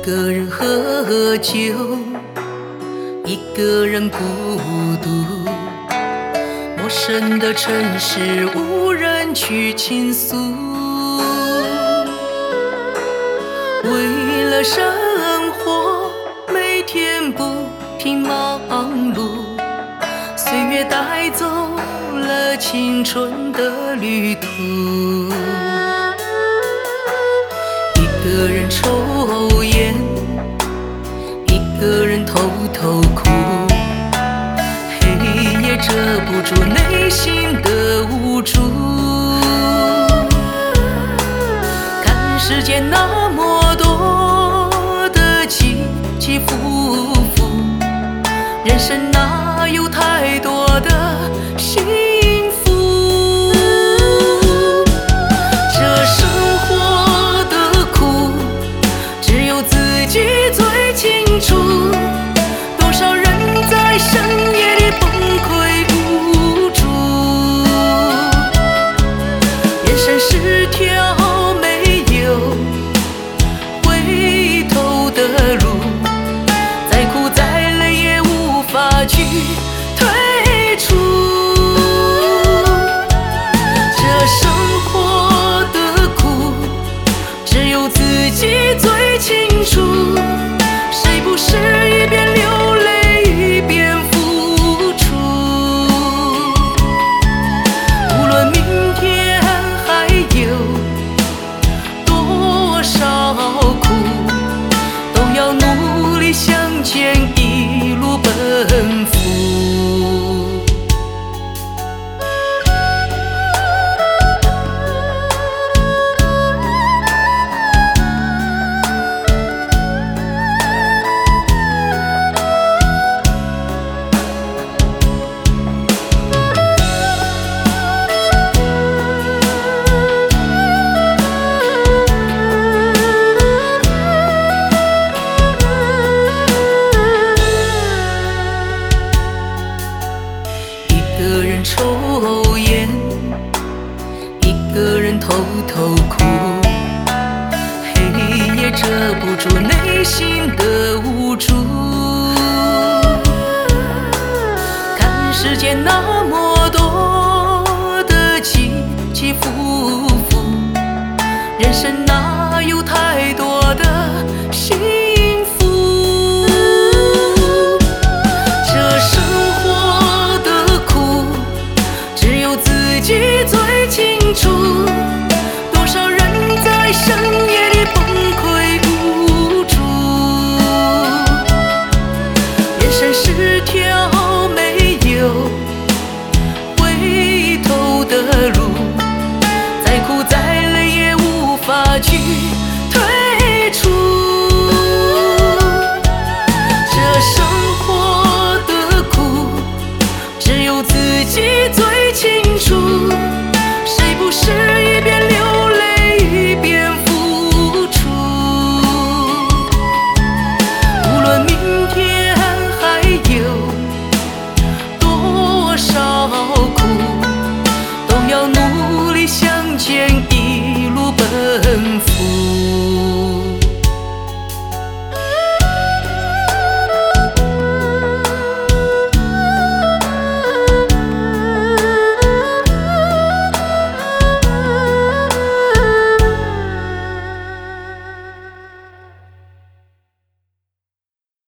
个人喝酒，一个人孤独。陌生的城市，无人去倾诉。为了生活，每天不停忙碌，岁月带走了青春的旅途。一个人抽烟，一个人偷偷哭，黑夜遮不住内心的无助。看世间那么多的起起伏伏，人生哪有太多的幸福？这生活的苦，只有自己最清楚。多少人在深夜里崩溃无助，人生是条没有回头的路，再苦再累也无法去退出。这生活的苦，只有自己最清楚。谁不是一边流泪一边付出？无论明天还有多少苦，都要努力向前，一路奔赴。一个人抽烟，一个人偷偷哭，黑夜遮不住内心的无助。看世间那么多的起起伏伏，人生那